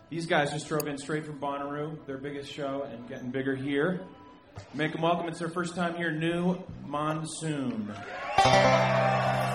These guys just drove in straight from Bonnaroo, their biggest show, and getting bigger here. Make them welcome. It's their first time here, New Monsoon.